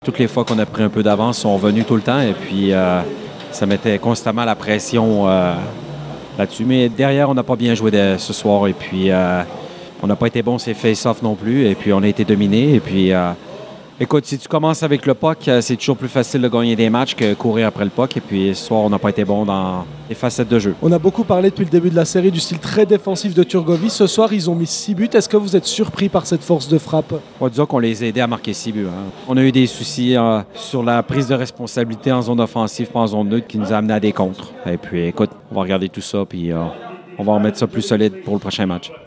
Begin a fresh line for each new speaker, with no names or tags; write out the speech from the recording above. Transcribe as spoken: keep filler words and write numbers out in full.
Toutes les fois qu'on a pris un peu d'avance, ils sont venus tout le temps et puis euh, ça mettait constamment la pression euh, là-dessus. Mais derrière, on n'a pas bien joué de, ce soir et puis euh, on n'a pas été bon ces face-off non plus et puis on a été dominé. Et puis, euh, écoute, si tu commences avec le puck, c'est toujours plus facile de gagner des matchs que courir après le puck. Et puis ce soir, on n'a pas été bon dans les facettes de jeu.
On a beaucoup parlé depuis le début de la série du style très défensif de Turgovie. Ce soir, ils ont mis six buts. Est-ce que vous êtes surpris par cette force de frappe?
On va dire qu'on les a aidés à marquer six buts. Hein. On a eu des soucis euh, sur la prise de responsabilité en zone offensive, pas en zone neutre, qui nous a amené à des contres. Et puis, écoute, on va regarder tout ça, puis euh, on va remettre ça plus solide pour le prochain match.